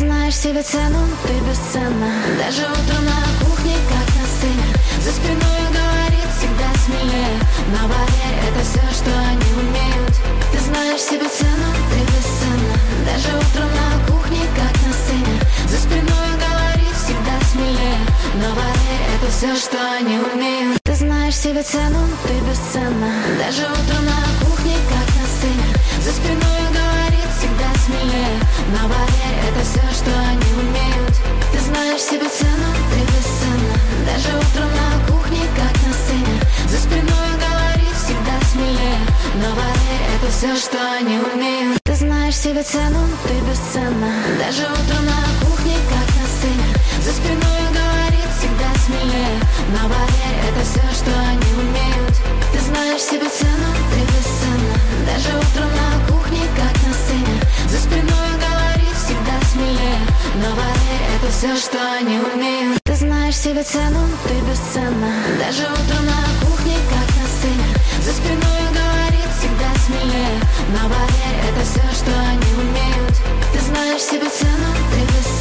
знаешь себе цену, ты бесценна. Даже утром на кухне, как на сцене, за спиной говорит всегда смелее. Но поверь, это все, что они умеют. Ты знаешь себе цену, ты бесценна. Даже утром на кухне, как на сцене, за спиной говорит всегда смелее. Но поверь, это все, что они умеют. Ты знаешь себе цену, ты бесценна. Даже утром на кухне, как на сцене, за спиной говорит всегда смелее. Но поверь, это все, что они умеют. Ты знаешь себе цену, ты бесценна. Даже утром на кухне, как на сцене, за спиной говорит всегда смелее. Но поверь, это все, что они умеют. Ты знаешь себе цену, ты бесценна. Даже утром на кухне, как на сцене, за спиной говорит всегда смелее. Но поверь, это все, что они умеют. Ты знаешь себе цену, ты бесценна. Даже утром на кухне, как на сцене, за спиной говорит всегда смелее. Но поверь, это все, что они умеют. Ты знаешь себе цену, ты бесценна. Даже утром на кухне, как на сцене, за спиной говорит всегда смелее. Но поверь, это все, что они умеют. Ты знаешь себе цену, ты бесценна.